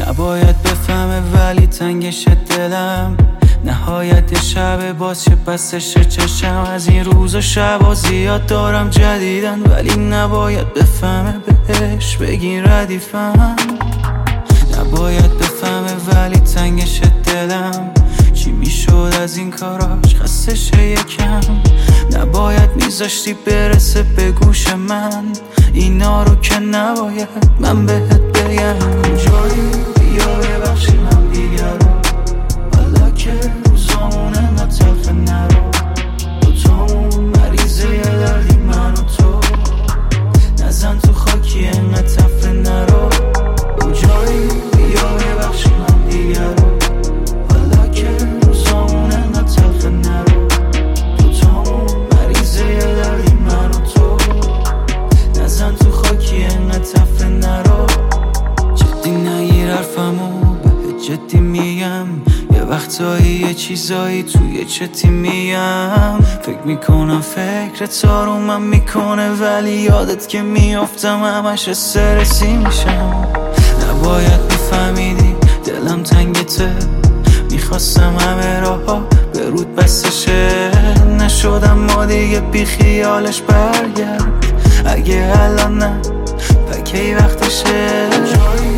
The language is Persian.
نباید بفهمه ولی تنگش دلم، نهایت شب باز چه بستش چشم. از این روز و شبا زیاد دارم جدیدن، ولی نباید بفهمه بهش بگین ردیفم. نباید بفهمه ولی تنگش دلم، چی میشد از این کاراش خستش یکم. نباید میذاشتی برسه به گوش من، اینا رو که نباید من بهت بگم. کجایی بیا ببخشیم هم دیگر رو، حالا که روزامونه ما تلخ نرو. دوتامون مریضه یه دردی من و تو، نزن تو خاکی انقدر تفره نرو. کجایی بیا ببخشیم هم دیگر رو، حالا که روزامونه ما تلخ نرو. دوتامون مریضه یه دردی من و تو، نزن تو خاکی انقدر تفره نرو. جدی نگیر حرفمو به جدی میگم، یه وقتایی یه چیزایی توی چتی میگم. فکر میکنم فکرت آرومم میکنه، ولی یادت که میافتم همش استرسی میشم. نباید میفهمیدی دلم تنگته، میخواستم همه راها به رود بستشه. نشدم ما دیگه بی خیالش برگرد، اگه الان نه پکی وقتشه.